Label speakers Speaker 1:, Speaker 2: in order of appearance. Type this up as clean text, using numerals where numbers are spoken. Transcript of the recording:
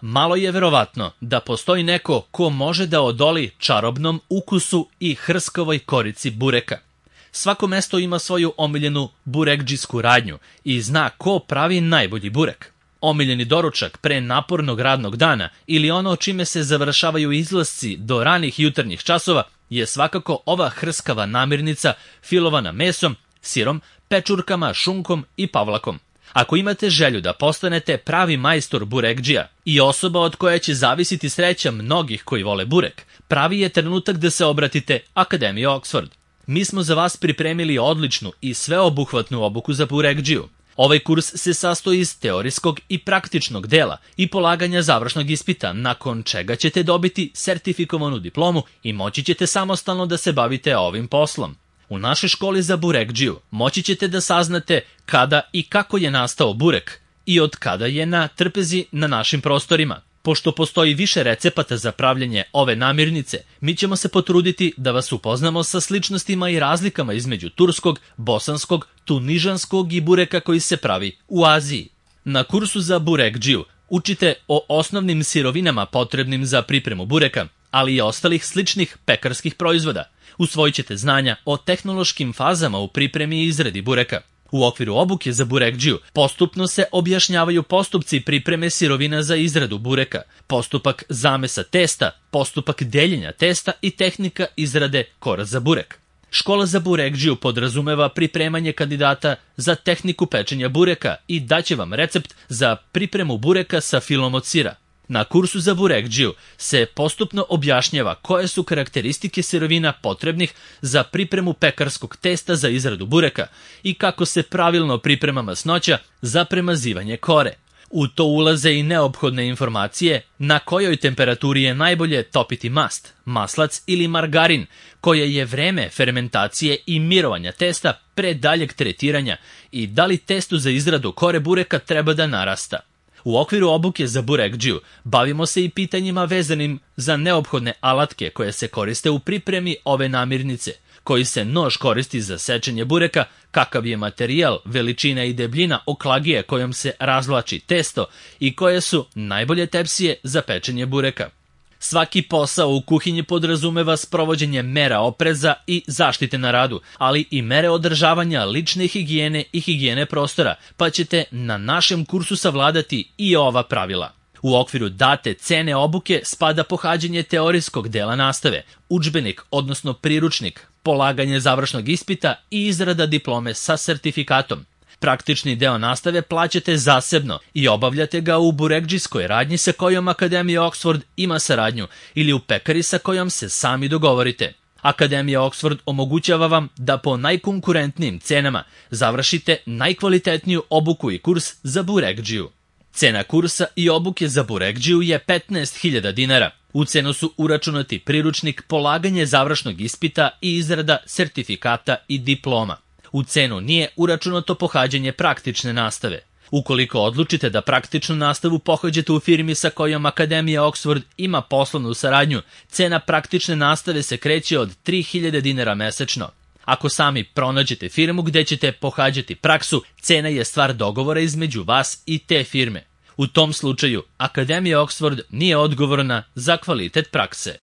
Speaker 1: Malo je verovatno da postoji neko ko može da odoli čarobnom ukusu i hrskavoj korici bureka. Svako mesto ima svoju omiljenu burekdžijsku radnju i zna ko pravi najbolji burek. Omiljeni doručak pre napornog radnog dana ili ono čime se završavaju izlasci do ranih jutarnjih časova je svakako ova hrskava namirnica filovana mesom, sirom, pečurkama, šunkom i pavlakom. Ako imate želju da postanete pravi majstor burekdžija i osoba od koje će zavisiti sreća mnogih koji vole burek, pravi je trenutak da se obratite Akademiji Oxford. Mi smo za vas pripremili odličnu i sveobuhvatnu obuku za burekdžiju. Ovaj kurs se sastoji iz teorijskog i praktičnog dela i polaganja završnog ispita, nakon čega ćete dobiti sertifikovanu diplomu i moći ćete samostalno da se bavite ovim poslom. U našoj školi za burekdžiju moći ćete da saznate kada i kako je nastao burek i od kada je na trpezi na našim prostorima. Pošto postoji više recepata za pravljenje ove namirnice, mi ćemo se potruditi da vas upoznamo sa sličnostima i razlikama između turskog, bosanskog, tunižanskog i bureka koji se pravi u Aziji. Na kursu za burekdžiju učite o osnovnim sirovinama potrebnim za pripremu bureka, ali i ostalih sličnih pekarskih proizvoda. Usvojit ćete znanja o tehnološkim fazama u pripremi i izradi bureka. U okviru obuke za burekdžiju postupno se objašnjavaju postupci pripreme sirovina za izradu bureka, postupak zamesa testa, postupak deljenja testa i tehnika izrade kora za burek. Škola za burekdžiju podrazumeva pripremanje kandidata za tehniku pečenja bureka i daće vam recept za pripremu bureka sa filom od sira. Na kursu za burekdžiju se postupno objašnjava koje su karakteristike sirovina potrebnih za pripremu pekarskog testa za izradu bureka i kako se pravilno priprema masnoća za premazivanje kore. U to ulaze i neophodne informacije na kojoj temperaturi je najbolje topiti mast, maslac ili margarin, koje je vreme fermentacije i mirovanja testa pre daljeg tretiranja i da li testu za izradu kore bureka treba da narasta. U okviru obuke za burekdžiju bavimo se i pitanjima vezanim za neophodne alatke koje se koriste u pripremi ove namirnice, koji se nož koristi za sečenje bureka, kakav je materijal, veličina i debljina oklagije kojom se razvlači testo i koje su najbolje tepsije za pečenje bureka. Svaki posao u kuhinji podrazumeva sprovođenje mera opreza i zaštite na radu, ali i mere održavanja lične higijene i higijene prostora, pa ćete na našem kursu savladati i ova pravila. U okviru date cene obuke spada pohađanje teorijskog dela nastave, udžbenik, odnosno priručnik, polaganje završnog ispita i izrada diplome sa sertifikatom. Praktični deo nastave plaćate zasebno i obavljate ga u burekdžijskoj radnji sa kojom Akademija Oxford ima saradnju ili u pekari sa kojom se sami dogovorite. Akademija Oxford omogućava vam da po najkonkurentnijim cenama završite najkvalitetniju obuku i kurs za burekdžiju. Cena kursa i obuke za burekdžiju je 15.000 dinara. U cenu su uračunati priručnik, polaganje završnog ispita i izrada sertifikata i diploma. U cenu nije uračunato pohađanje praktične nastave. Ukoliko odlučite da praktičnu nastavu pohađate u firmi sa kojom Akademija Oxford ima poslovnu saradnju, cena praktične nastave se kreće od 3.000 dinara mesečno. Ako sami pronađete firmu gde ćete pohađati praksu, cena je stvar dogovora između vas i te firme. U tom slučaju, Akademija Oxford nije odgovorna za kvalitet prakse.